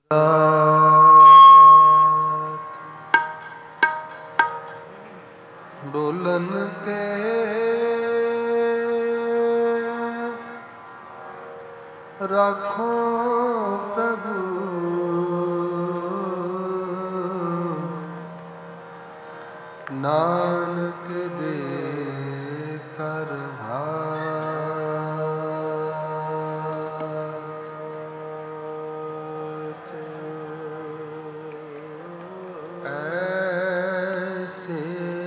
ਡੋਲਨ ਤੇ ਰੱਖੋ ਪ੍ਰਭੂ, ਨਾਨਕ ਦੇ ਕਰ ਐਸੇ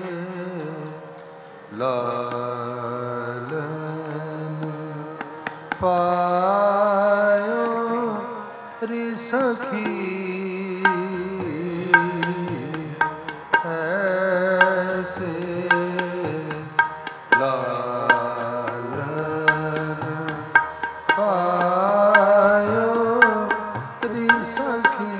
ਲਾਲਨ ਪਾਇਓ ਰੀ ਸਖੀ, ਐਸੇ ਲਾਲਨ ਪਾਇਓ ਰੀ ਸਖੀ,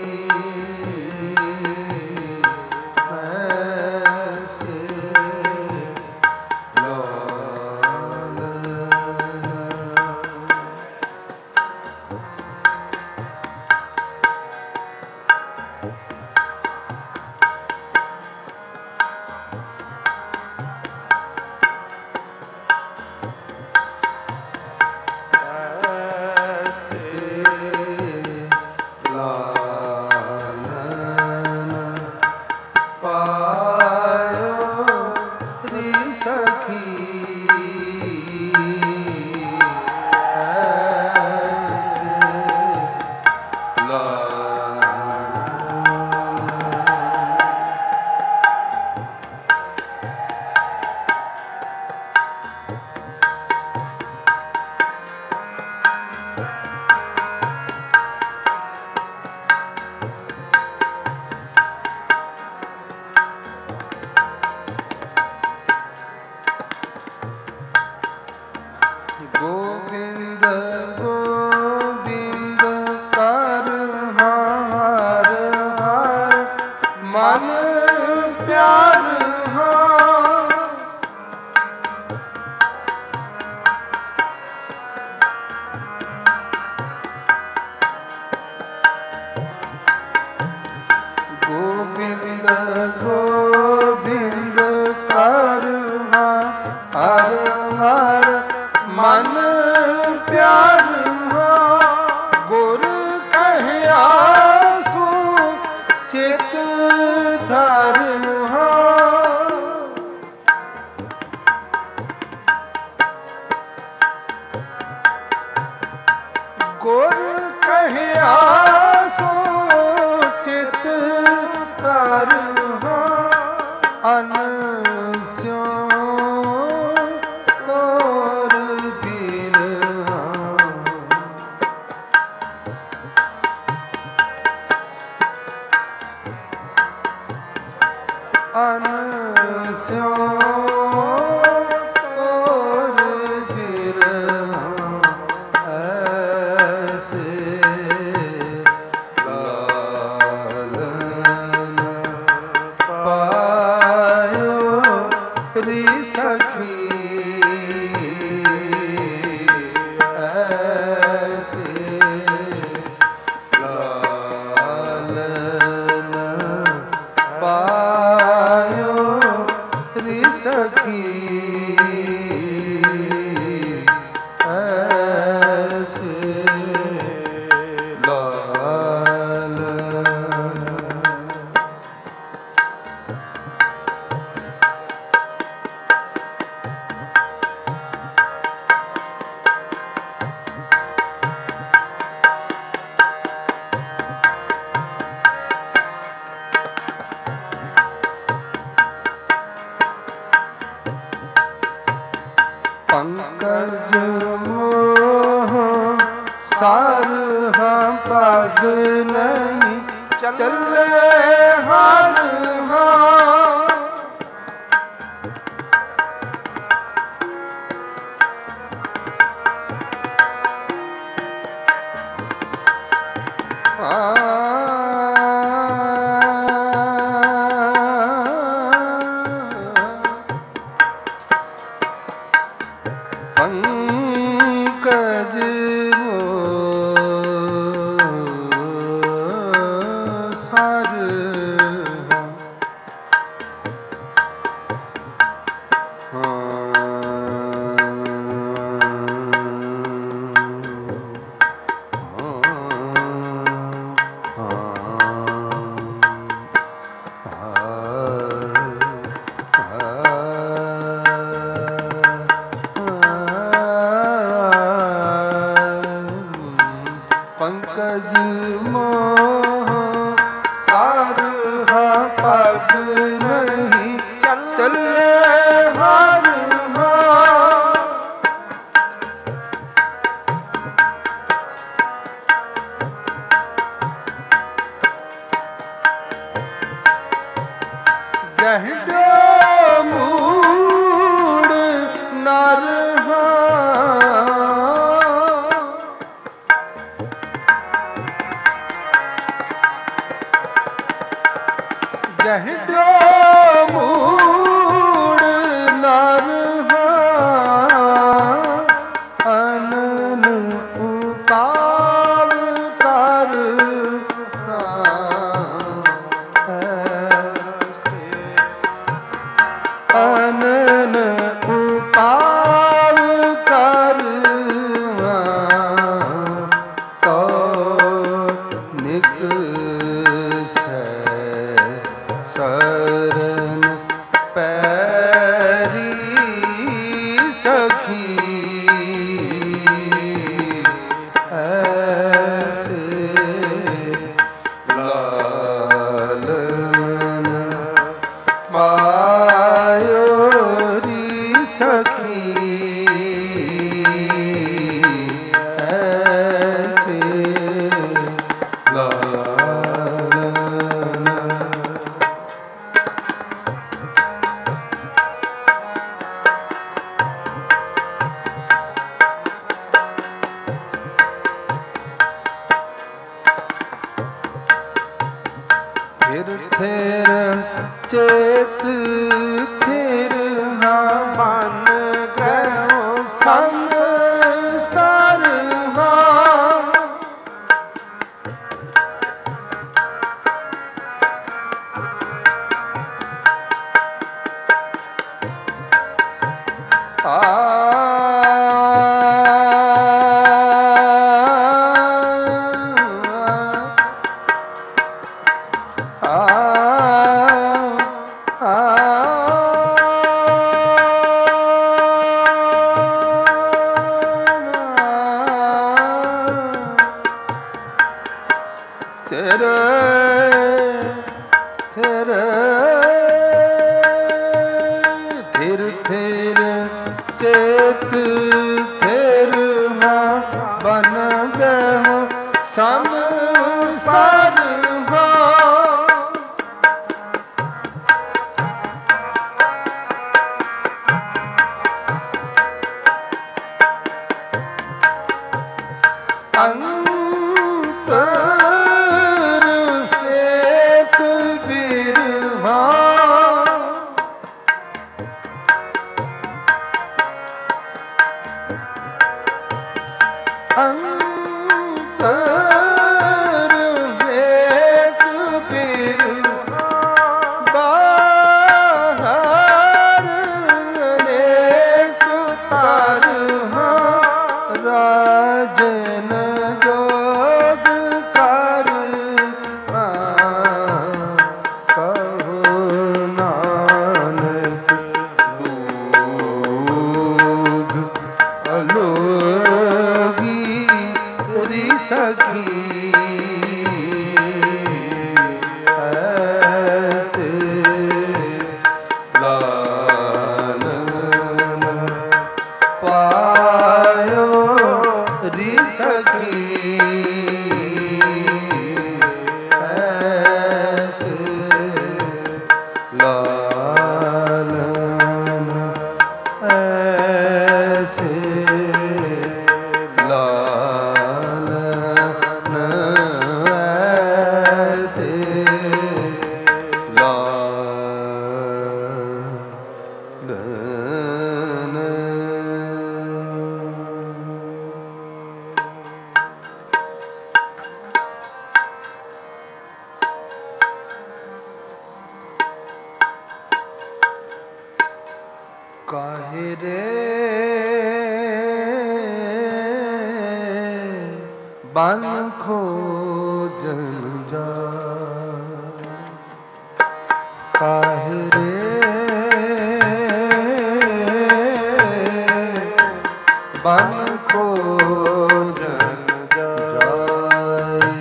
ਗੋਬਿੰਦ ਗੋਬਿੰਦ ਕਰ ਹਰ ਹਰ ਮਨ ਪਿਆਰ ਹਾਂ, ਗੋਬਿੰਦ ਗੋਬਿੰਦ ਕਰ ਹਰ ਹਰ ਮਨ ਪਿਆਰ ਹਾਂ, ਗੁਰ ਕਹਿਆ ਸੋ ਚਿਤ ਧਰ ਹਾਂ, ਗੁਰ ਕਹਿਆ ਸੋ ਚਿਤ ਧਰ ਹਾਂ, ਅਨ ਸਿਉ ਅਨ ਸਿਉ ਤੋਰ ਫਿਰ, ਐਸੇ ਲਾਲਨ ਪਾਇਓ ਰੀ ਸਖੀ, ਐਸੇ ਲਾਲਨ ਪਾਇਓ ਰੀ ਸਖੀ, ਐਸੇ ਲਾਲਨ। ਪੰਕਜ ਮੋਹ ਸਾਰ ਹਾਂ ਪਗ ਨਹੀਂ ਚੱਲੇ ਹਰ ਹਾਂ, ਪੰਕਜ ਬ੍ਰਜ ਮੋਹ ਸਾਰ ਹਾ ਪਗ ਨਹੀਂ ਚੱਲੇ ਹਰ ਗਹਿੜੋ ਮੂੜ ਨਰ ਗਹਿੜੋ ਮੂੜ ਨਰ ਅਨਨ ਉਤਾਰ ਕਰ ਅਨਨ ਉਤਾਰ ਕਰ ਤੋ ਨਿਕ ਸਰਨ ਪੈਰੀ ਸਖੀ ਐਸੇ ਲਾਲਨ ਪਾਇਓ ਰੀ ਸਖੀ ਐਸੇ ਲਾਲਨ ਫਿਰ ਥਿਰ ਚੇਤ ਥਿਰ ਨਾ ਮਨ ਗ੍ਰਹਿ ਸੰਸਾਰ ਤੇਰੇ ਤੇਰੇ ਥਿਰ ਥਿਰ ਚੇਤ ਥਿਰ ਨਾ ਬਨ ਗਏ ਸੰਸਾਰ ਰਾਜਨ ਜੋਗ ਕਰ ਕਹੋ ਨਾਨਕ ਲੋਗ ਅਲੋਗੀ ਰੀ ਸਖੀ ਐਸੇ ਲਾਲਨ ਪਾਇਓ ਰੀ ਸਖੀ ਐਸੇ ਲਾਲਨ ਐਸੇ ਲਾਲਨ ਐਸੇ ਕਾਹੇ ਰੇ ਬਨ ਖੋਜਨ ਜਾ ਕਾਹੇ ਰੇ ਬਨ ਖੋਜਨ ਜਾਏ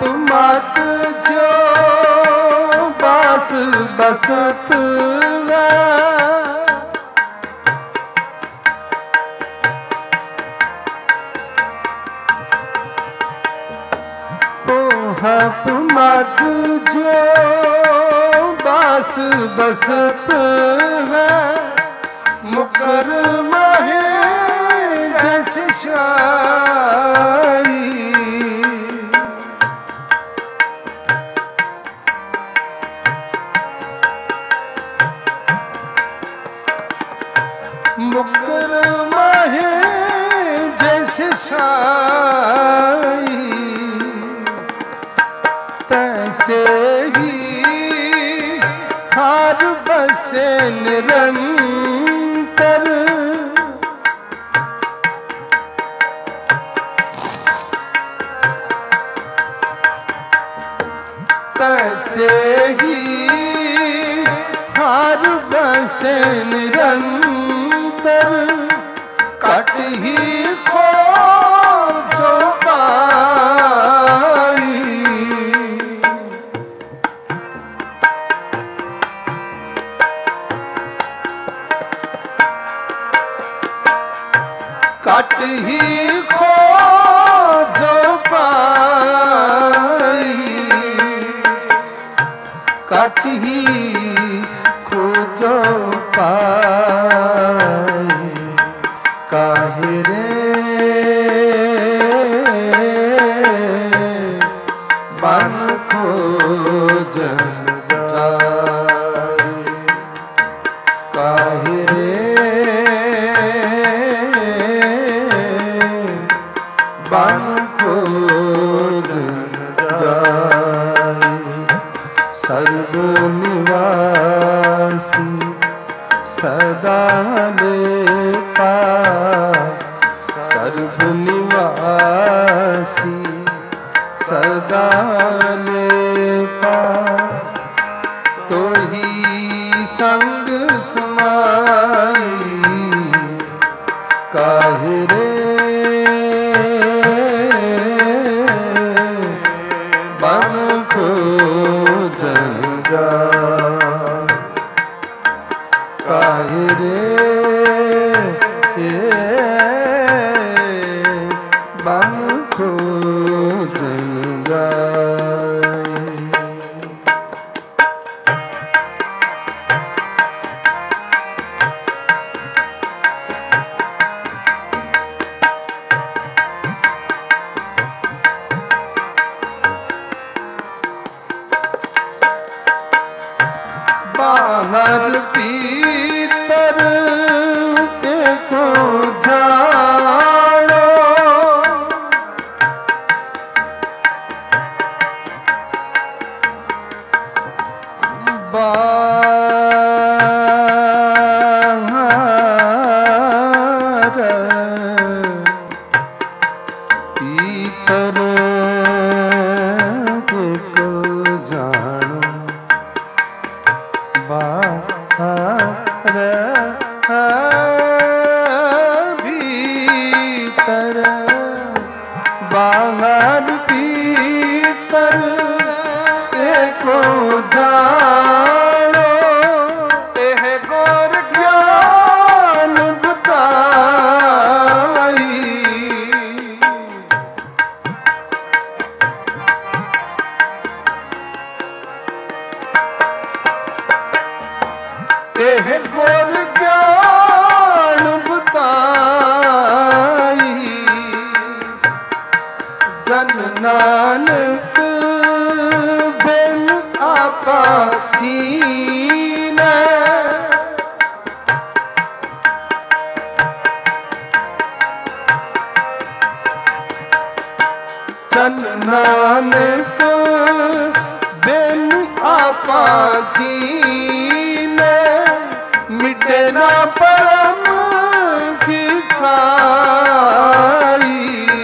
मत जो बास बसत पोहप मत जो बास बसत है मुकर महे जस शाई मुकर महे जस शाई तैसे ही हार बसे निरंतर तैसे ही हार बसे निरंतर कट ही खो जो पाई कट ही खो जो पाई कट ही खो जो पाई काहे रे बन खोजन जाए काहे रे बन खोजन जाए सर्व निवासी सदा लेता सर्व निवासी सदा लेता तो ही संग समाई काहे रे बन खोजन जाए काहे रे बन खोजन जाए बाहर भीतर देखो झाड़ो बाहर भीतर देखो झाड़ो बाहर भीतर बाहर भीतर देखो जानो तेह गोर ज्ञान बताई तेह गोर ज्ञान बताई जन नानक बिन आपा दीना जन नानक बिन आपा दीना मिटे ना परम की खाई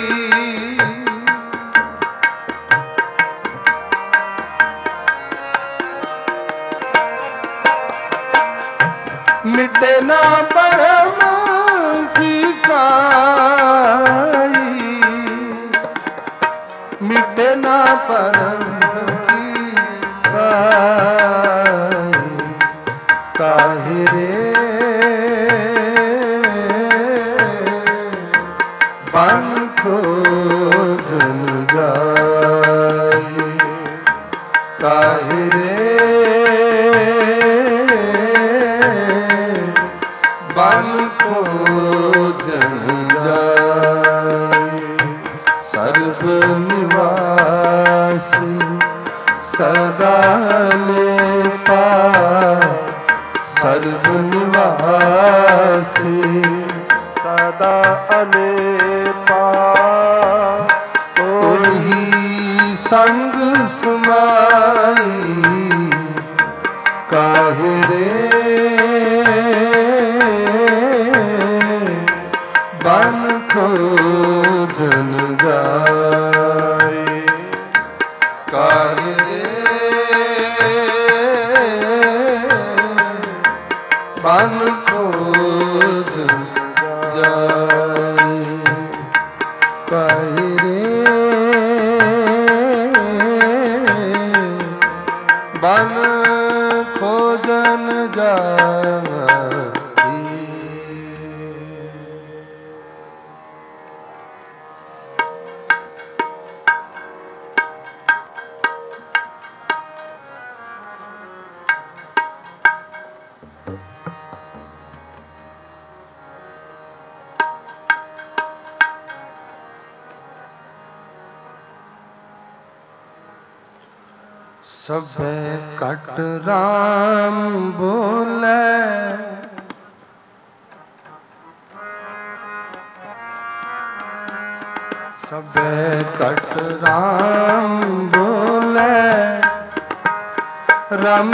मिटे ना परम की खाई मिटे ना परम की पाई काहे रे बन खोजन जाई काहे रे बन खोजन जाई सर्व निवासी सदा लेपा सर्व निवासी सदा अलेपा तोही संग समाई काहे रे बन खोजन जाए काहे बन खोजन जाए काहे बन खोजन जाए। सबे कट राम बोले सबे कट राम बोले राम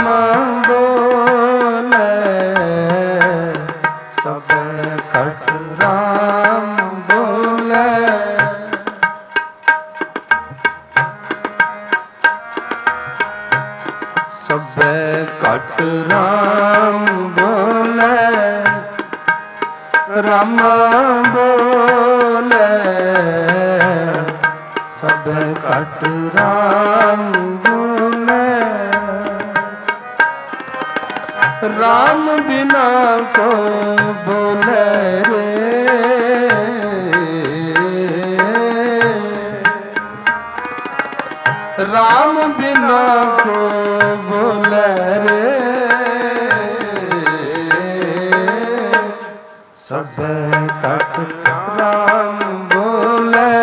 बोले सबे कट राम बोले सबे कट राम बोले राम बोले सबे कट राम बोले राम बिना को बोले रे राम बिना को बोले रे सबे कट राम बोले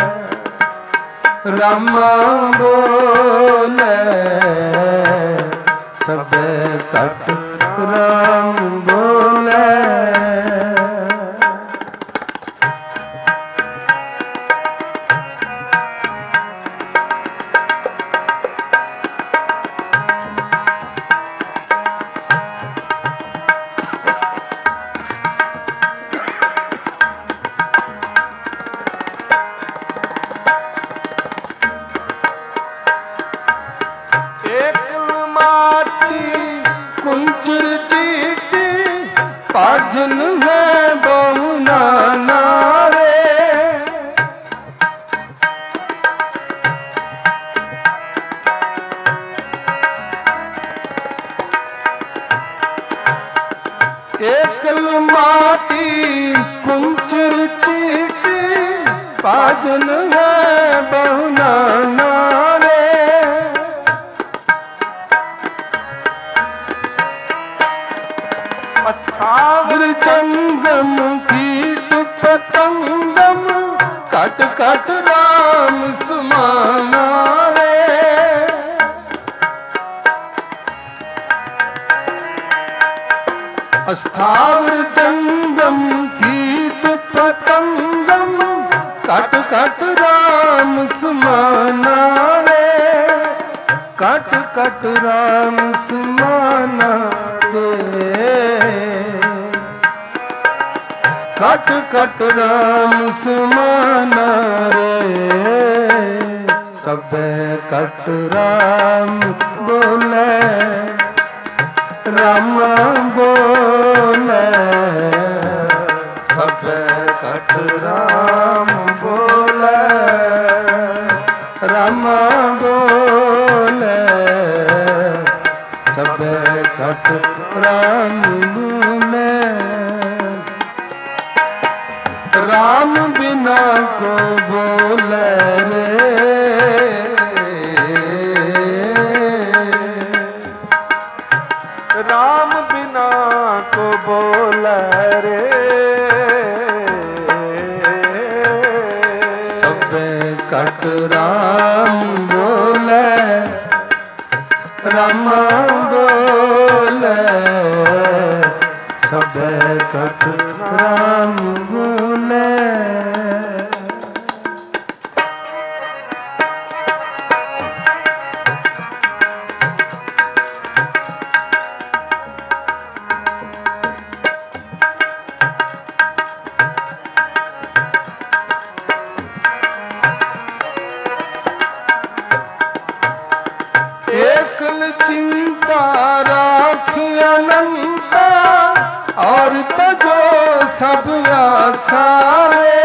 राम बोले सबे कट राम बोले पाजन में बहुना नारे एकल माटी कुंचर चीटी पाजन में बहुना नारे स्थावर चंदम कीट पतंगम कट कट राम समाना रे स्थावर चंदम कीट पतंगम कट कट राम समाना रे कट कट राम समाना कट कट राम समाना रे सबे कट राम बोले राम बोले सबे कट राम बोले रामा बोले सब कट राम बोले राम बिना को बोले रे राम बिना को बोले रे सब कट राम बोले राम बोले सब कट राम बोले एकल चिंता राखी अनंता और तजो सब आसाए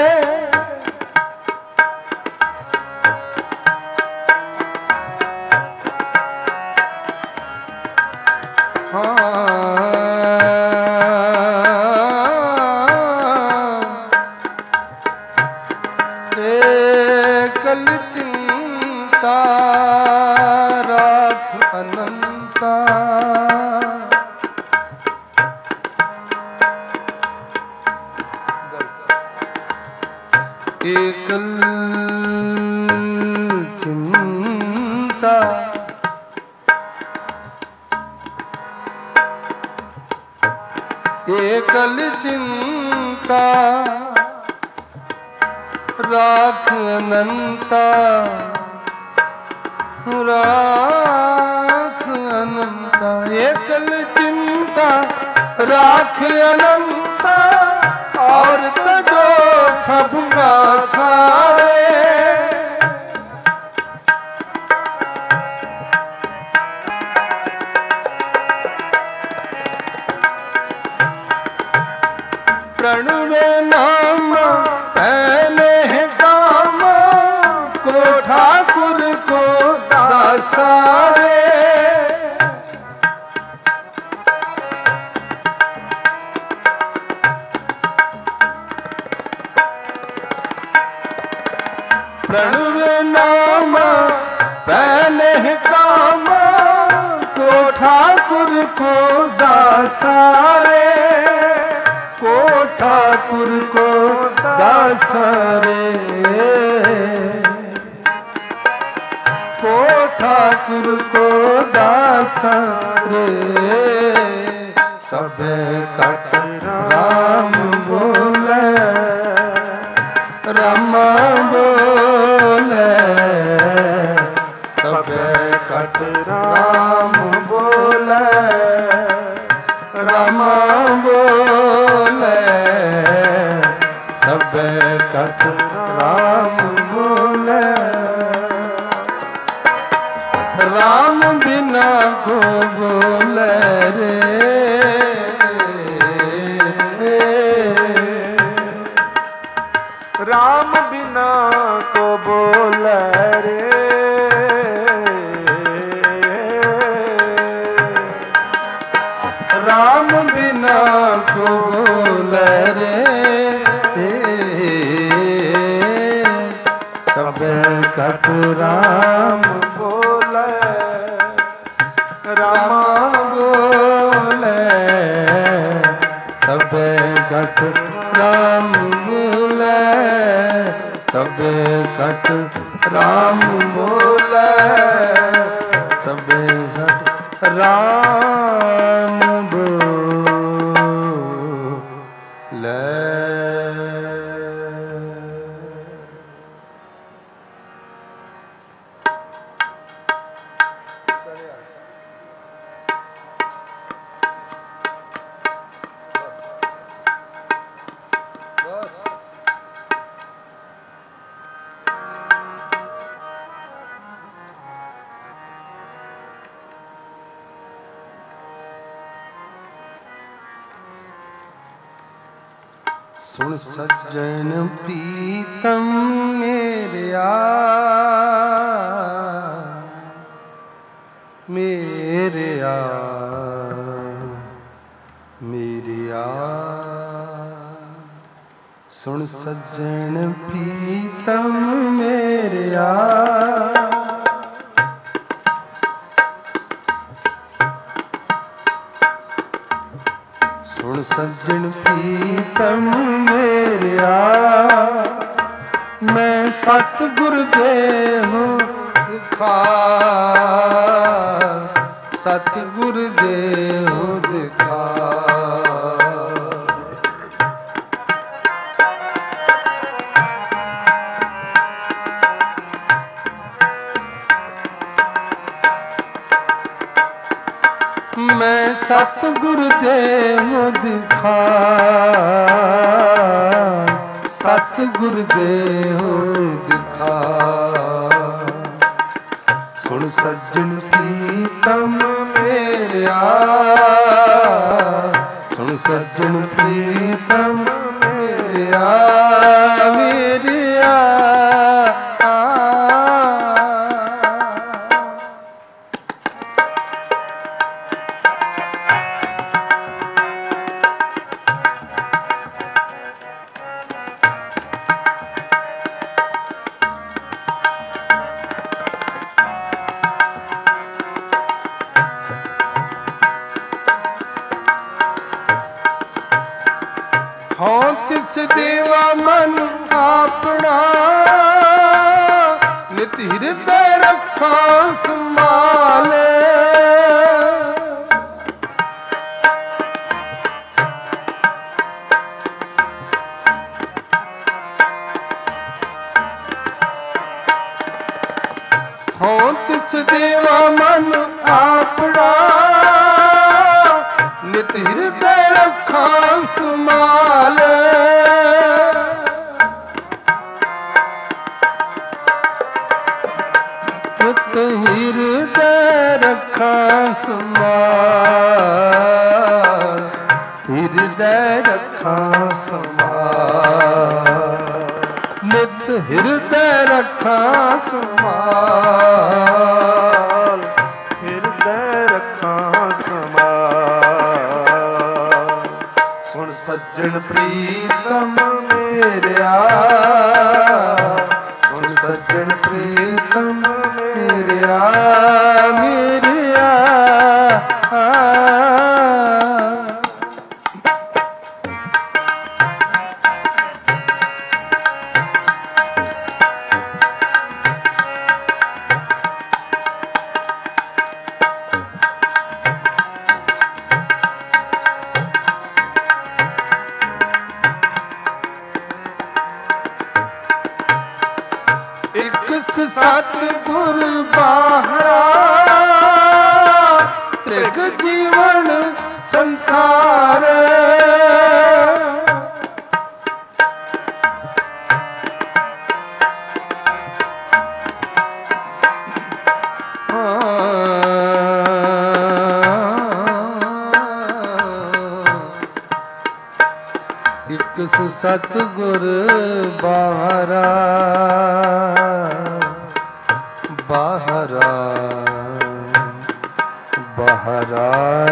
एकल चिंता राख अनंता एकल चिंता एकल चिंता राख अनंता राख अनंता एकल चिंता राख अनंता और तजो सबका सारे प्रणवे नाम पहले है काम को ठाकुर को दासारे प्रणवे नाम पहले है काम को ठाकुर को दासारे को ठाकुर को दासरे को ठाकुर को दासरे सब कट राम बोले राम बोले सब कट राम बोले राम बोले सब कट राम बोले राम बिना को बोले रे राम बिना को बोले रे राम बिना को बोले रे सब कट राम बोले राम बोले सब कट राम बोले सब कट राम बोले सब कट राम बोले सुन सज्जन प्रीतम मेरे ਮੇਰਿਆ ਮੇਰਿਆ ਸੁਣ ਸੱਜਣ ਪ੍ਰੀਤਮ ਮੇਰਿਆ ਸੁਣ ਸੱਜਣ ਪ੍ਰੀਤਮ ਮੇਰਿਆ ਮੈਂ ਸਤਿਗੁਰ ਦੇਹੁ ਦਿਖਾ ਸਤਿਗੁਰ ਦੇਹੁ ਦਿਖਾ ਮੈਂ ਸਤਿਗੁਰ ਦੇਹੁ ਦਿਖਾ ਸਤਿਗੁਰ ਦੇਹੁ ਦਿਖਾ ਸੁਣ ਸੱਜਣ ਪ੍ਰੀਤਮ ਮੇਰਿਆ ਸੁਣ ਸੱਜਣ ਪ੍ਰੀਤਮ ਮੇਰਿਆ ਮੇਰਿਆ ਹਉ ਤਿਸ ਦੇਵਾ ਮਨ ਆਪਣਾ ਨਿਤ ਹਿਰਦੈ ਰੱਖਾਂ ਸੰਭਾਲੇ ਹਉ ਤਿਸ ਦੇਵਾ ਮਨ ਆਪਣਾ ਨਿਤ ਹਿਰਦੈ ਰੱਖਾਂ ਸੰਭਾਲੇ ਨਿਤ ਹਿਰਦੈ ਰੱਖਾਂ ਸੰਭਾਲ ਹਿਰਦੈ ਰੱਖਾਂ ਸੰਭਾਲ ਨਿਤ ਹਿਰਦੈ ਰੱਖਾਂ ਸੰਭਾਲ ਹਿਰਦੈ ਰੱਖਾਂ ਸੰਭਾਲ ਸੁਣ ਸੱਜਣ ਪ੍ਰੀਤਮ ਮੇਰਿਆ ਸੁਣ ਸੱਜਣ ਪ੍ਰੀਤਮ ਮੇਰਿਆ ਮੇਰਿਆ ਸਤਿਗੁਰ ਬਾਹਰਾ ਤ੍ਰਿਗ ਜੀਵਨ ਸੰਸਾਰ ਇਕ ਸਤਿਗੁਰ ਬਾਹਰਾ ਬਾਹਰਾ ਬਾਹਰਾ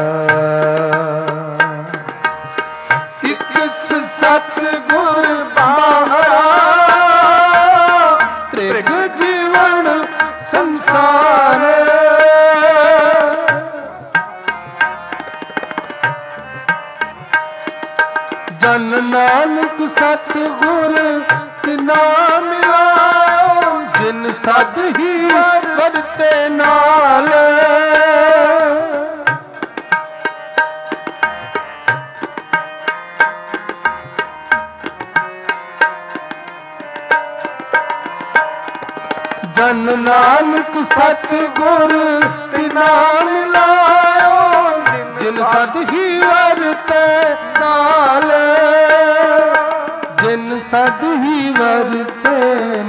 ਇਕ ਸਤਿਗੁਰ ਬਾਹਰਾ ਤ੍ਰਿਗ ਜੀਵਨ ਸੰਸਾਰ ਜਨ ਨਾਨਕ ਸਤਿਗੁਰ ਤਿਨਾ ਮਿਲਾਇਓ ਜਿਨ ਸਦ ਹੀ ਵਰਤੇ ਨਾਲ ਜਨ ਨਾਨਕ ਸਤਿਗੁਰ ਤਿਨਾ ਮਿਲਾਇਓ ਜਿਨ ਸਦ ਹੀ ਵਰਤੇ ਨਾਲ ਜਿਨ ਸਦ ਹੀ ਵਰਤੇ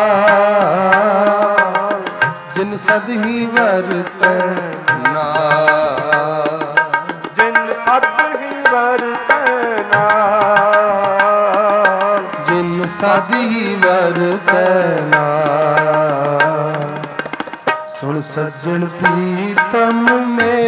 ਨਾਲ ਜਿਨ ਸਦ ਹੀ ਵਰਤੇ ਨਾਲ ਜਿਨ ਸਦ ਹੀ ਵਰਤੈ ਨਾਲ ਜਿਨ ਸਦ ਹੀ ਵਰਤੈ ਨਾਲ ਸੁਣ ਸੱਜਣ ਪ੍ਰੀਤਮ ਮੇ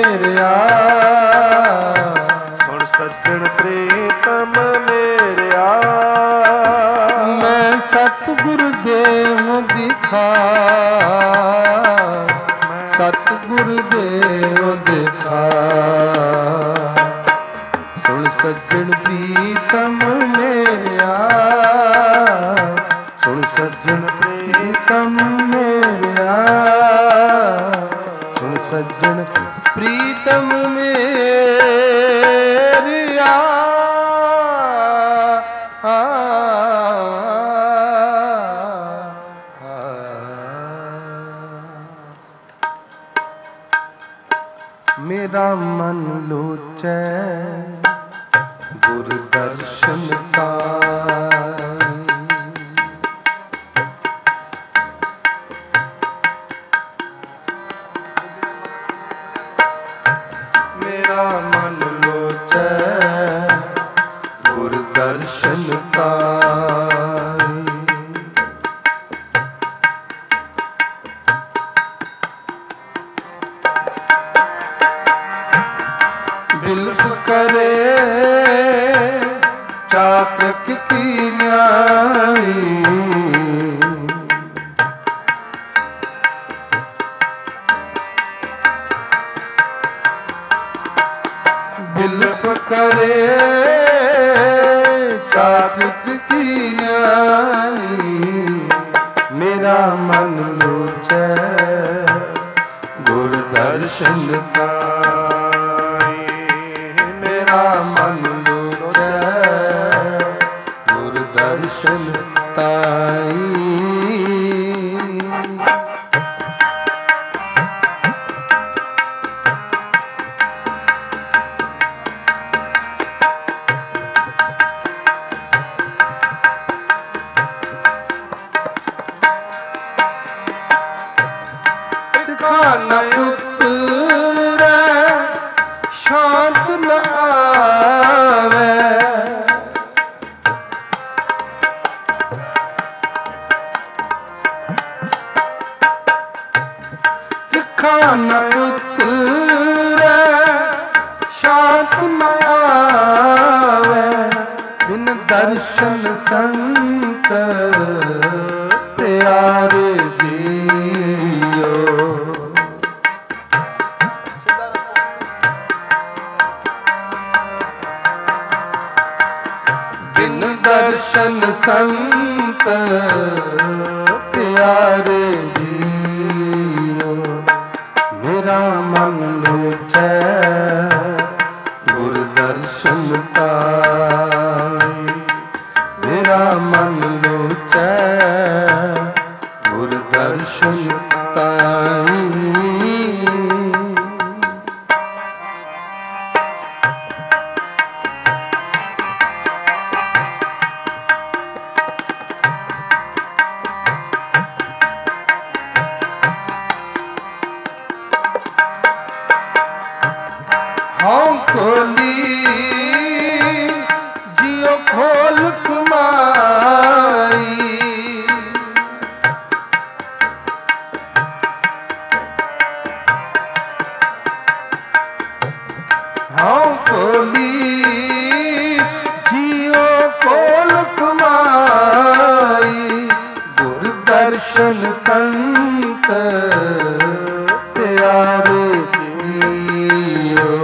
ਮੇਰਿਆ ਮੇਰਾ ਮਨ ਲੋਚੈ ਗੁਰ ਦਰਸ਼ਨ ਪਾਈ। ਮੇਰਾ ਮਨ ਲੋਚੈ ਗੁਰ ਦਰਸ਼ਨ ਪਾਈ। ਬਿਲਖ ਕਰੇ ਚਾਤਕ ਕੀ ਨਿਆਈ। ਬਿਲਖ ਕਰੇ ਚਾਤਕ ਕੀ ਨਿਆਈ। ਮੇਰਾ ਮਨ ਲੋਚੈ ਗੁਰ ਦਰਸ਼ਨ ਪਾਈ। ਮੇਰਾ ਮਨ ਲੋਚੈ ਗੁਰ ਦਰਸ਼ਨ ਪਾਈ। ਨ ਉਤਰੈ ਸ਼ਾਂਤ ਨ ਆਵੈ। ਤਿੱਖਾ ਨ ਉਤਰੈ ਸ਼ਾਂਤ ਨ ਆਵੈ। ਬਿਨ ਦਰਸ਼ਨ ਸੰਤ ਪਿਆਰੇ ਜੀਓ। ਬਿਨ ਦਰਸ਼ਨ ਸੰਤ ਪਿਆਰੇ ਜੀਓ। ਮੇਰਾ ਮਨ ਲੋਚੈ ਗੁਰ ਦਰਸ਼ਨ ਪਾਈ। ਮੇਰਾ ਮਨ ਲੋਚੈ ਗੁਰ ਦਰਸ਼ਨ ਪਾਈ। ਹਉ ਖੋਲੀ ਜਿਉ ਖੋਲ ਕਮਾਈ। ਹਉ ਖੋਲੀ ਜਿਉ ਖੋਲ ਕਮਾਈ। ਗੁਰ ਦਰਸ਼ਨ ਸੰਤ ਪਿਆਰੇ ਜੀਓ।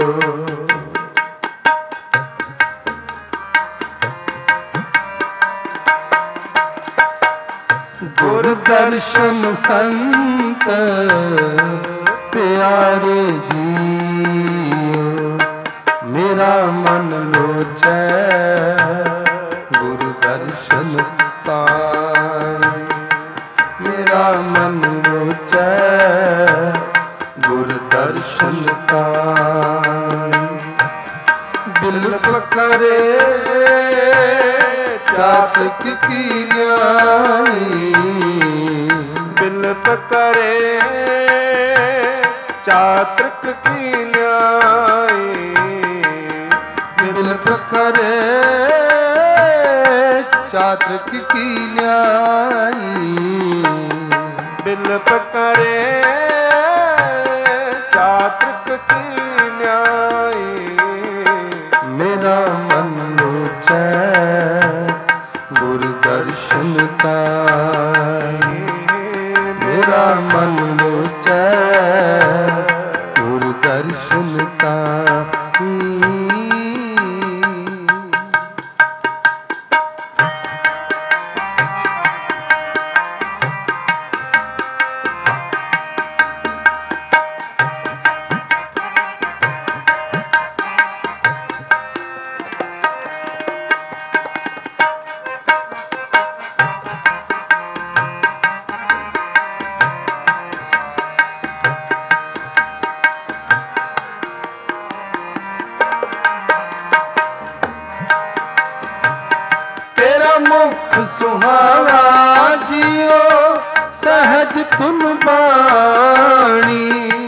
ਗੁਰ ਦਰਸ਼ਨ ਸੰਤ ਪਿਆਰੇ ਜੀਓ। ਮੇਰਾ ਮਨ ਲੋਚੈ ਗੁਰ ਦਰਸ਼ਨ ਪਾਈ। ਮੇਰਾ ਮਨ ਲੋਚੈ ਗੁਰ ਦਰਸ਼ਨ ਪਾਈ। ਬਿਲਖ ਕਰੇ ਚਾਤਕ ਕੀ ਨਿਆਈ। ਬਿਲਪ ਕਰੇ ਚਾਤਕ ਕੀ ਨਿਆਈ। ਬਿਲਪ ਕਰੇ ਚਾਤਕ ਕੀ ਨਿਆਈ। ਬਿਲਪ ਕਰੇ ਚਾਤਕ ਕੀ ਨਿਆਈ। ਮੇਰਾ ਮਨ ਲੋਚੈ ਗੁਰ ਦਰਸ਼ਨ ਪਾਈ। ਮੇਰਾ ਮਨ ਲੋਚੈ ਗੁਰ ਦਰਸ਼ਨ ਪਾਈ। ਮੁਖ ਸੁਹਾਵਾ ਜੀਓ ਸਹਿਜ ਤੁਮ ਬਾਣੀ।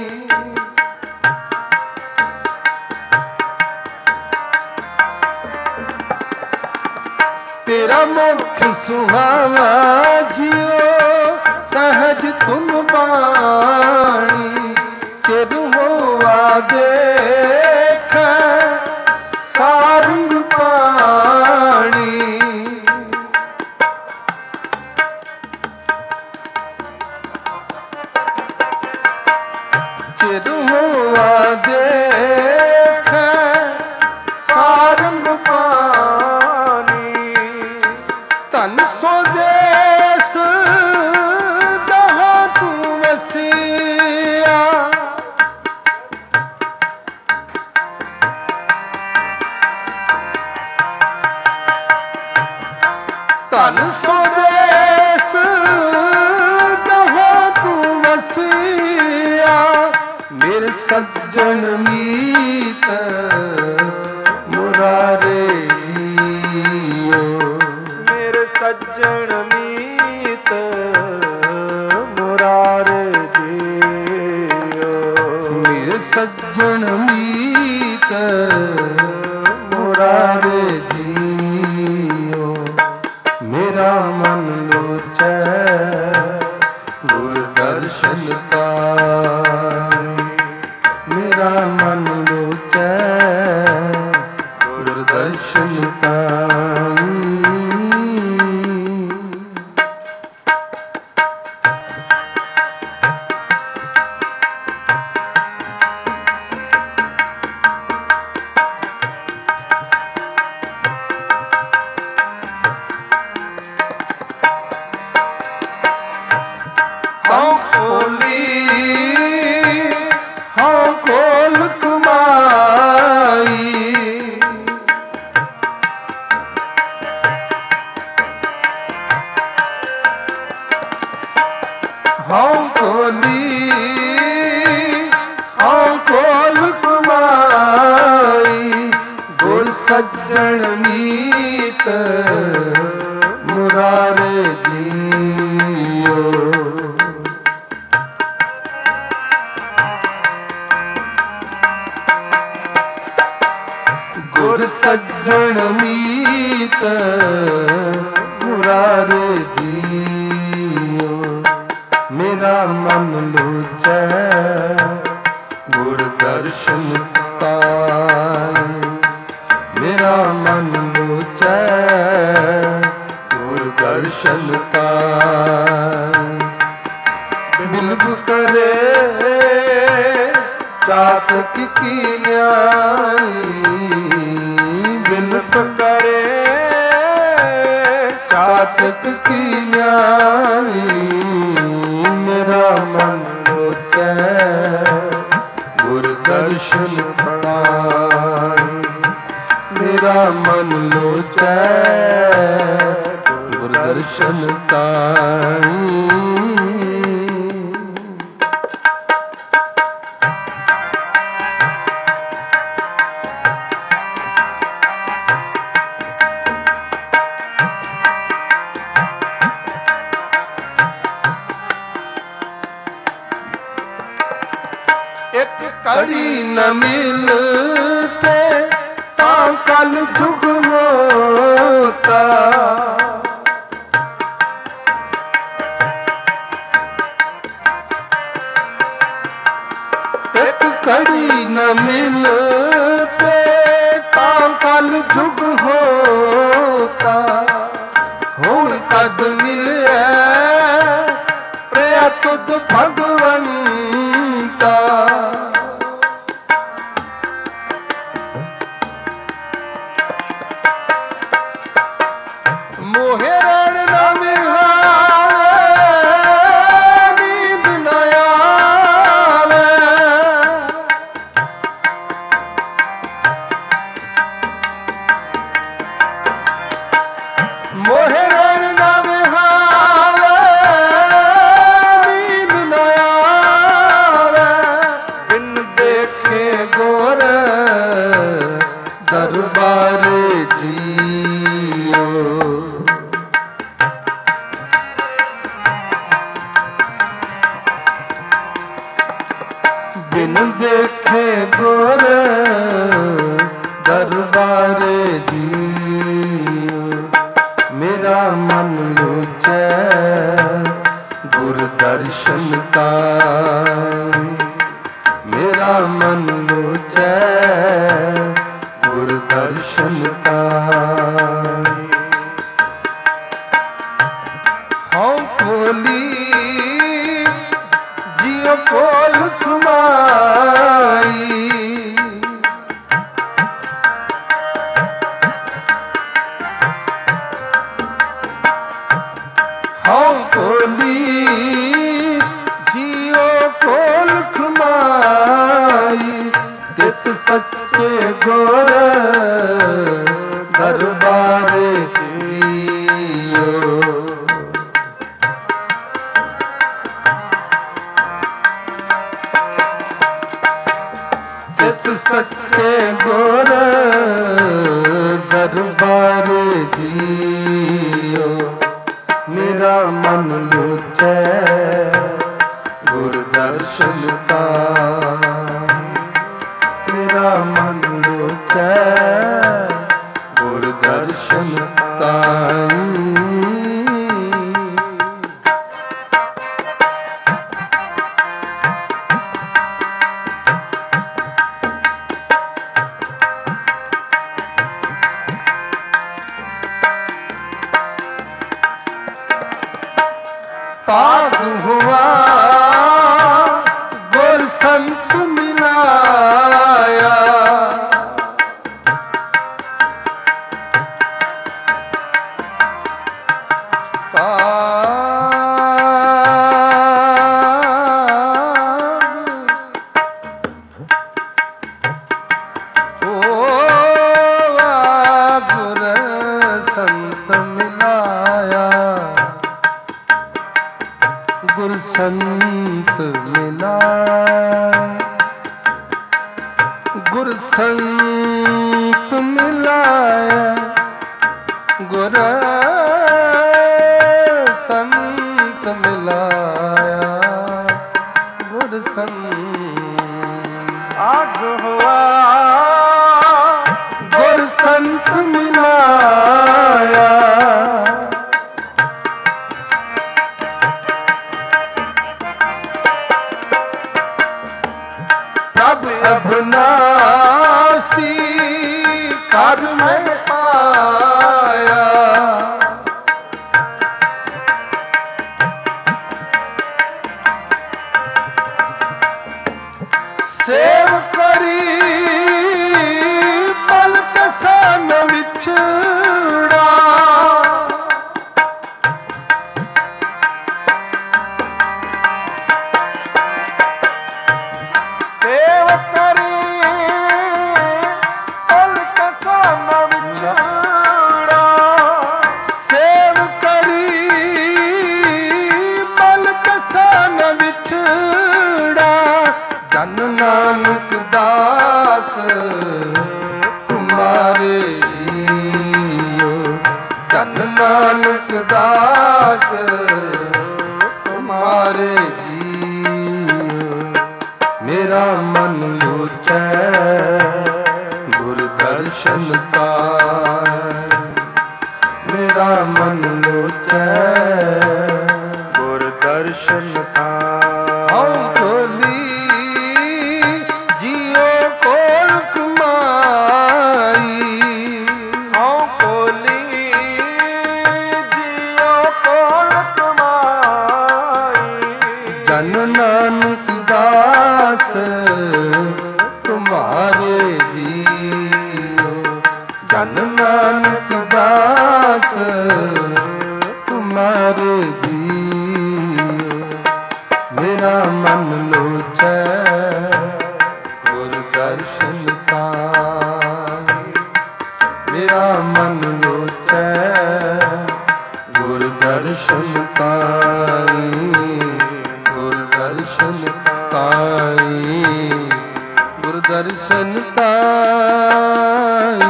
ਤੇਰਾ ਮੁਖ ਸੁਹਾਵਾ ਜੀਓ ਸਹਿਜ ਤੁਮ ਬਾਣੀ। ਚਿਰ ਹੋਆ ਦੇਖ ਸਾਰੰਗ ਪਾਣੀ। ਚਿਰ ਹੋਆ ਦੇਖ ਸਾਰੰਗ ਪਾਣੀ। ਧਨ ਸੋ ਦੇਸ ਜਹਾਂ ਤੂੰ ਵਸਿਆ। ਧਨ ਸੋ ਦੇਸ ਜਹਾਂ ਤੂੰ ਵਸਿਆ। ਮੇਰੇ ਸੱਜਣ ਮੀਤ ਮੁਰਾਰੇ ਜੀਓ। ਮੇਰੇ ਸੱਜਣ ਮੀਤ ਮੁਰਾਰੇ ਜੀਓ। ਮੇਰੇ ਸੱਜਣ ਮੀਤ ਮੁਰਾਰੇ ਜੀਓ। ਮੇਰਾ ਮਨ ਲੋਚੈ ਗੁਰ ਦਰਸ਼ਨ ਪਾਈ। ਮੇਰਾ ਮਨ ਲੋਚੈ ਗੁਰ ਦਰਸ਼ਨ ਪਾਈ। ਹਉ ਖੋਲੀ ਹਉ ਖੋਲ ਕਮਾਈ। ਹਉ ਖੋਲੀ ਹਉ ਖੋਲ ਕਮਾਈ। ਗੁਰ ਸੱਜਣ ਮੀਤ ਮੁਰਾਰੇ ਜੀਓ। ਗੁਰ ਸੱਜਣ ਮੀਤ ਮੁਰਾਰੇ ਜੀਓ। ਮੇਰਾ ਮਨ ਲੋਚੈ ਗੁਰ ਦਰਸ਼ਨ ਪਾਈ। ਮੇਰਾ ਮਨ ਲੋਚੈ ਗੁਰ ਦਰਸ਼ਨ ਪਾਈ। ਬਿਲਬ ਕਰੇ ਚਾਤਕ ਕੀ ਨਿਆਈ। ਬਿਲਬ ਕਰੇ ਚਾਤਕ ਕੀ ਨਿਆਈ। ਮੇਰਾ ਮਨ ਲੋਚੈ ਗੁਰ ਦਰਸ਼ਨ ਪਾਈ। ਮੇਰਾ ਮਨ ਲੋਚੈ ਗੁਰ ਦਰਸ਼ਨ ਪਾਈ। ਇੱਕ ਘੜੀ ਨ ਮਿਲਤੇ ਤਾਂ ਕੱਲ ਜੁਗ ਹੋਤਾ। ਇੱਕ ਘੜੀ ਨ ਮਿਲਤੇ ਤਾਂ ਕੱਲ ਜੁਗ ਹੋਤਾ। ਹੁਣ ਕਦ ਮਿਲਿਆ ਪ੍ਰਿਆ ਤੁਧ ਭਗਵੰਤਾ। ਗੁਰ ਦਰਬਾਰ ਜੀਓ। ਤਿਸ ਸੱਚੇ ਗੁਰ ਦਰਬਾਰ ਜੀਓ। ਮੇਰਾ ਮਨ ਲੁਚੈ ਗੁਰ ਦਰਸ਼ਨ ਪਾਏ। ਮੇਰਾ ਮਨ ਲੁਚੈ ਗੁਰ ਦਰਸ਼ਨ ਪਾਏ। ਪਾਗ ਹੁਆ ਗੁਰ ਸੰਤ ਮਿਲਾਇਆ। ਪਾਗ ਹੋਆ ਗੁਰ ਸੰਤ ਮਿਲਾਇਆ। ਗੁਰ ਸੰਤ ਮਿਲਾਇਆ। ਗੁਰ ਸੰਤ ਮਿਲਾਇਆ। ਗੁਰ ਸੰਤ ਮਿਲਾਇਆ। ਗੁਰ ਸੰਤ ਆਗ ਹੋਆ ਗੁਰ ਸੰਤ ਮਿਲਾਇਆ। ਪ੍ਰਭ ਅਬਨਾਸੀ ਕਰ ਮੈਂ ਪਾਇਆ। ਸੇਵ ਕਰੀ ਪਲਕ ਸਨ ਵਿਛੜਾ। ਸੇਵ ਕਰੀ ਪਲਕ ਸਨ ਵਿਛੜਾ। ਸੇਵ ਕਰੀ ਪਲਕ ਸਨ ਵਿਛੜਾ। ਜਨ ਨਾਨਕ ਦਾਸ ਤੁਮਾਰੇ ਜੀਓ। ਜਨ ਨਾਨਕ ਦਾਸ ਤੁਮਾਰੇ ਜੀਓ। ਮੇਰਾ ਮਨ ਲੋਚੈ ਗੁਰ ਦਰਸ਼ਨ ਪਾਏ। ਮੇਰਾ ਮਨ ਲੋਚੈ ਗੁਰ ਦਰਸ਼ਨ ਹਉ ਪਾਏ। ਢੋਲੀ ਜੀਓ ਕੋਲ ਕਮਾਈ। ਹਉ ਕੋਲੀ ਜੀਓ ਕੋਲ ਕਮਾਈ। ਜਨ ਨਾਨਕ ਦਾਸ ਤੁਮਾਰੇ ਜੀਓ। ਜਨ ਨਾਨਕ ਦਾਸ ਤੁਮਾਰੇ ਜੀਓ। ਮੇਰਾ ਮਨ ਲੋਚੈ ਗੁਰ ਦਰਸ਼ਨ ਪਾਏ। ਮੇਰਾ ਮਨ ਲੋਚੈ ਗੁਰ ਦਰਸ਼ਨ ਪਾਏ। ਗੁਰ ਦਰਸ਼ਨ ਪਾਏ। ਗੁਰ ਦਰਸ਼ਨ ਪਾਏ।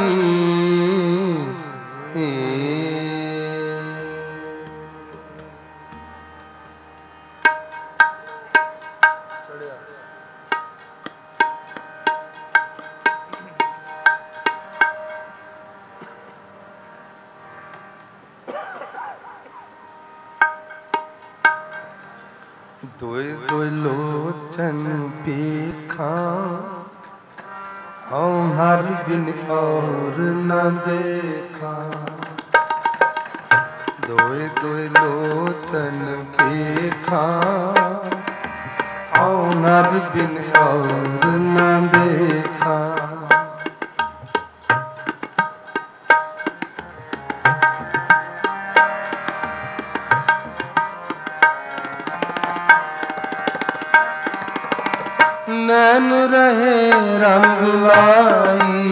ਦੋਇ ਦੋਇ ਲੋਚਨ ਪੇਖਾਂ ਹਉ ਹਰ ਬਿਨ ਔਰ ਨ ਦੇਖਾਂ। ਦੋਇ ਦੋਇ ਲੋਚਨ ਪੇਖਾਂ ਹਉ ਹਰ ਬਿਨ ਔਰ ਨ ਦੇਖਾਂ। ਨੈਣ ਰਹੇ ਰੰਗ ਲਾਈ।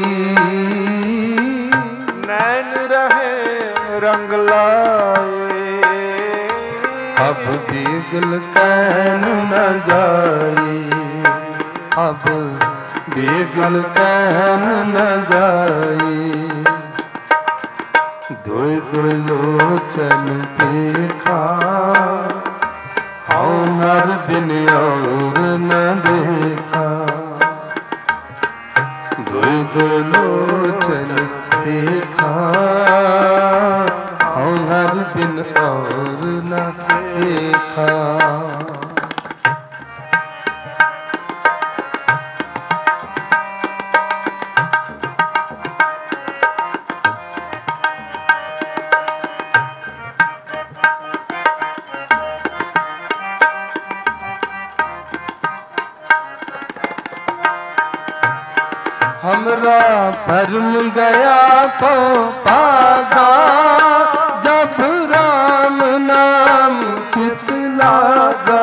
रंग लाए। अब बिगल कहन न जाई, अब बिगल कहन न जाई। दुई दुई लोचन देखा, हूँ हर बिन और न देखा। दुई दुई लोचन देखा, हूँ हर बिन और न देखा। हमरा भरम गया तो पागा, जब राम नाम चित लागा।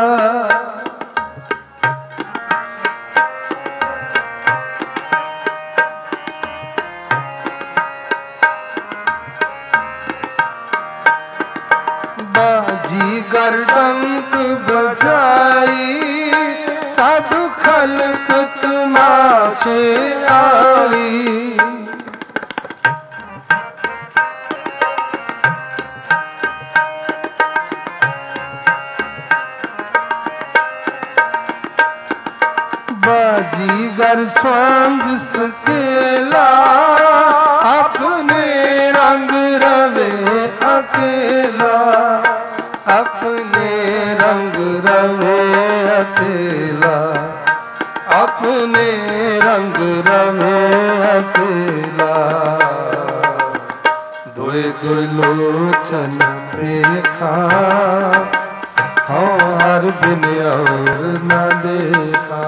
बाजी गरडंक बजाई, सब खलक तमाशे आई। बाजीगर स्वांग सकेला, अपने रंग रवे अकेला। अपने रंग रवे अकेला, अपने रंग रवे अकेला। दुई दुई लोचन देखा, हाँ हर बिन और न देखा।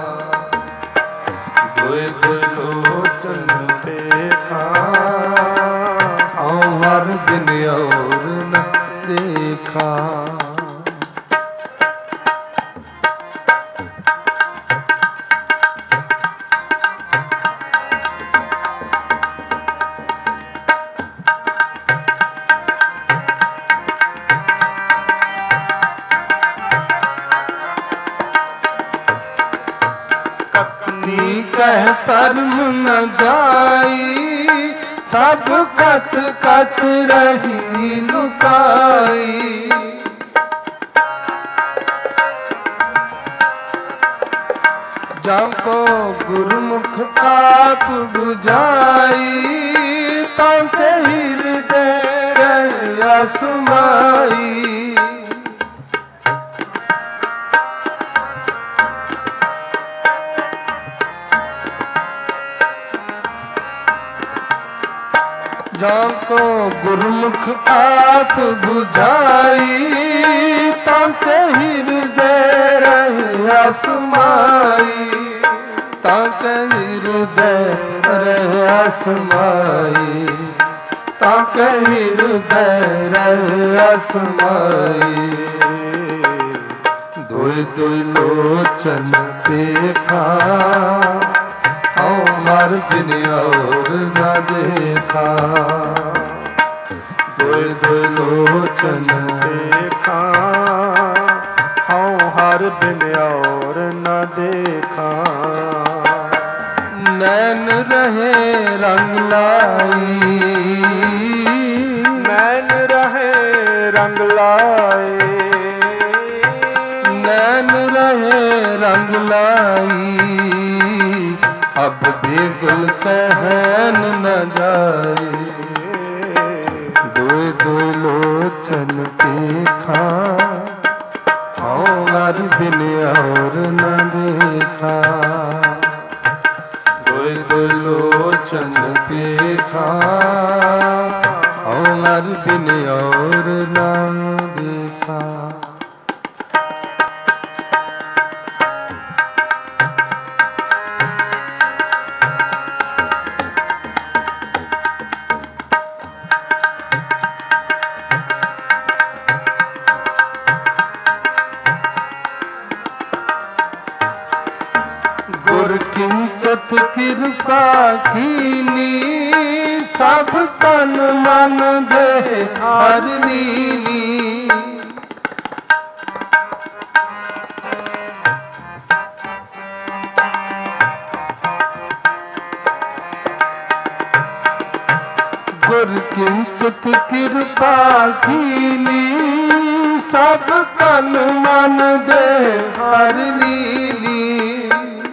दुई दुई लोचन देखा, हाँ हर बिन और न देखा। कह परम न जाई, सब कथ कथ रही लुकाई। जाको गुरुमुख आप बुझाई, ताके हृदय रह समाई। जाको गुरुमुख आप बुझाई, ताके हृदय रह समाई। ताके हृदय रह समाई, ताके हृदय रह समाई। दुई दुई लोचन देखा, हर बिन और न देखा। दुई दुई लोचन देखा, हाँ हर बिन और न देखा। नैन रहे रंग लाई, नैन रहे रंग लाए। नैन रहे रंग लाई, अब बिगल कहन न जाए। दुई दुई लोचन देखा, हर बिन और न देखा। दुई दुई लोचन देखा, हर बिन और न देखा। गुर किंचत कृपा कीनी, ਸਭ ਤਨ ਮਨ ਦੇ ਹਰ ਲੀਲੀ। ਗੁਰ ਕਿੰਚਿਤ ਕਿਰਪਾ ਕੀਨੀ, ਸਭ ਤਨ ਮਨ ਦੇ ਹਰ ਲੀਲੀ।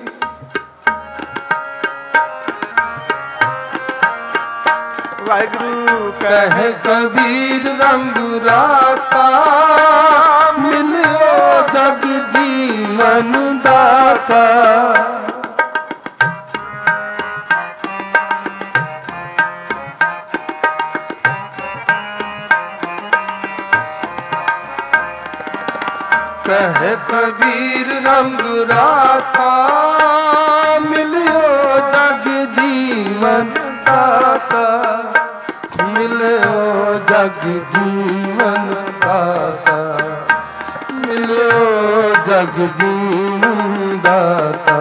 ਵਾਹਿਗੁਰੂ ਕਹਿ ਕਬੀਰ ਰੰਗ ਰਾਤਾ, ਮਿਲਿਓ ਜਗ ਜੀਵਨ ਦਾਤਾ। ਕਹਿ ਕਬੀਰ ਰੰਗ ਰਾਤਾ, ਮਿਲਿਓ ਜਗ ਜੀਵਨ ਦਾਤਾ। ਮਿਲਿਓ ਜਗ ਜੀਵਨ ਦਾਤਾ, ਮਿਲਿਓ ਜਗ ਜੀਵਨ ਦਾਤਾ।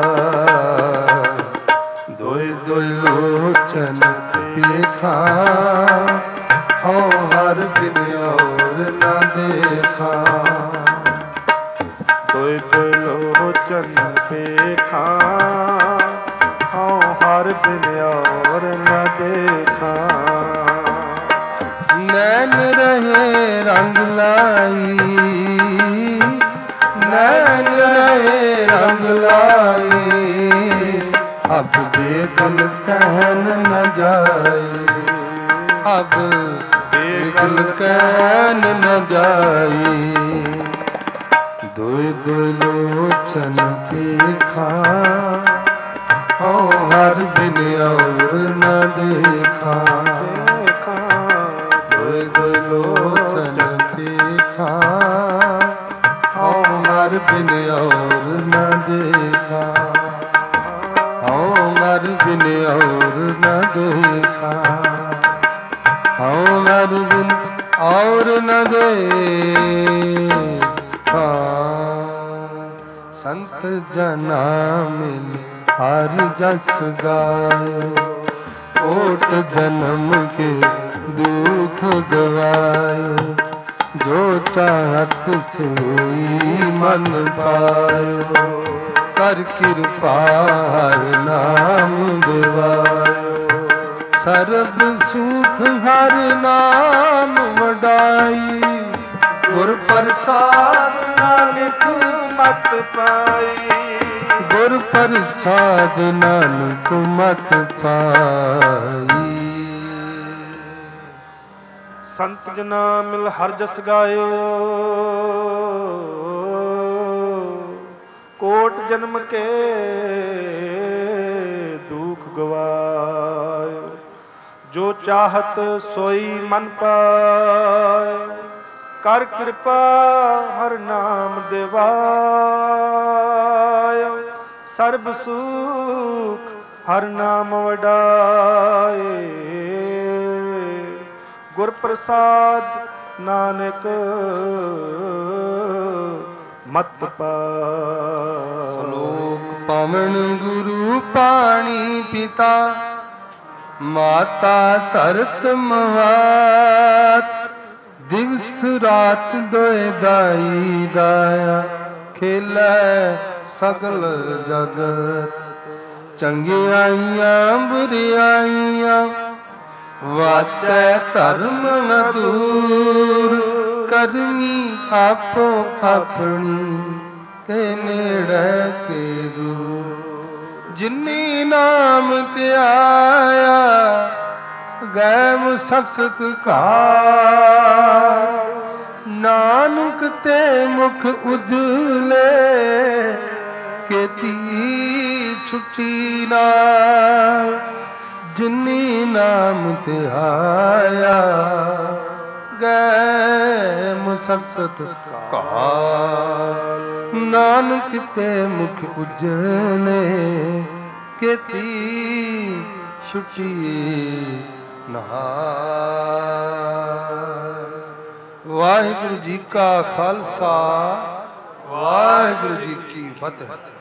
ਦੋਇ ਦੋਇ ਲੋਚਨ ਦੇਖਾਂ, ਹਉ ਹਰ ਬਿਨ ਔਰ ਨਾ ਦੇਖਾਂ। ਦੋਇ ਦੋਇ ਲੋਚਨ ਦੇਖਾਂ, ਹਉ ਹਰ ਬਿਨ ਔਰ ਨ ਦੇਖਾਂ। ਨੈਣ ਰਹੇ ਰੰਗ ਲਾਈ, ਨੈਣ ਰਹੇ ਰੰਗ ਲਾਈ। ਅਬ ਬੇਦਲ ਕਹਿਨ ਨ ਜਾਈ, ਅਬ ਬੇਦਲ ਕਹਿਨ ਨ ਜਾਈ। ਦੋਇ ਦੋਇ ਲੋਚਨ ਦੇਖਾਂ, ਹਉ ਹਰ ਬਿਨ ਔਰ ਨ ਦੇਖਾਂ। ਦੋਇ ਦੋਇ ਲੋਚਨ ਦੇਖਾਂ, ਹਉ ਹਰ ਬਿਨ ਔਰ ਨ ਦੇਖਾਂ। ਹਉ ਹਰ ਬਿਨ ਔਰ ਨ ਦੇਖਾਂ, ਹਉ ਹਰ ਬਿਨ ਔਰ ਨ ਦੇਖਾਂ। ਸੰਤ ਜਨਾ ਮਿਲ ਹਰ ਜਸ ਗਾਇ, ਕੋਟ ਜਨਮ ਕੇ ਦੁਖ ਗਵਾਏ। ਜੋ ਚਾਹਤ ਸੋਈ ਮਨ ਪਾਇਓ, ਕਰ ਕਿਰਪਾ ਹਰ ਨਾਮ ਦਿਵਾਇਓ। ਸਰਬ ਸੁਖ ਹਰ ਨਾਮ ਵਡਾਈ, ਗੁਰ ਪ੍ਰਸਾਦ ਨਾਨਕ ਮਤ ਪਾਈ। ਗੁਰ ਪ੍ਰਸਾਦ ਨਾਨਕ ਮਤ ਪਾਈ। ਸੰਤ ਜਨਾ ਮਿਲ ਹਰ ਜਸ ਗਾਇਓ, ਕੋਟ ਜਨਮ ਕੇ ਦੁਖ ਗਵਾਇਓ। ਜੋ ਚਾਹਤ ਸੋਈ ਮਨ ਪਾਇ, ਕਰ ਕਿਰਪਾ ਹਰ ਨਾਮ ਦਿਵਾਇਓ। ਸਰਬ ਸੁਖ ਹਰ ਨਾਮ ਵਡਾਏ, ਗੁਰ ਪ੍ਰਸਾਦ ਨਾਨਕ ਮਤ ਪਾਇ। ਸ਼ਲੋਕ ਪਵਨ ਗੁਰੂ ਪਾਣੀ ਪਿਤਾ, ਮਾਤਾ ਧਰਤ ਮਵਾਤ। ਦਿਵਸ ਰਾਤ ਦੋਇ ਦਾਈ ਦਾਇਆ, ਖੇਲੈ ਸਗਲ ਜਗਤ। ਚੰਗਿਆਈਆਂ ਬੁਰਿਆਈਆਂ, ਵਾਚੈ ਧਰਮ ਨ ਦੂਰ। ਕਰਨੀ ਆਪੋ ਆਪਣੀ, ਕੇ ਨੇੜੇ ਕੇ ਦੂਰ। ਜਿਨੀ ਨਾਮ ਧਿਆਇਆ, ਗਏ ਮੁਸਕਤ ਘਾਰ। ਨਾਨਕ ਤੇ ਮੁਖ ਉਜਲੇ, ਕੀਤੀ ਛੁੱਟੀ ਨਾਲ। ਜਿਨੀ ਨਾਮ ਧਿਆਇਆ, ਗਏ ਮੁਸਕਤ ਘਾਰ। ਨਾਨਕ ਤੇ ਮੁਖ ਉਜਲੇ, ਕੀਤੀ ਛੁੱਟੀ ਨਾਲ। ਵਾਹਿਗੁਰੂ ਜੀ ਕਾ ਖਾਲਸਾ, ਵਾਹਿਗੁਰੂ ਜੀ ਕੀ ਫਤਿਹ।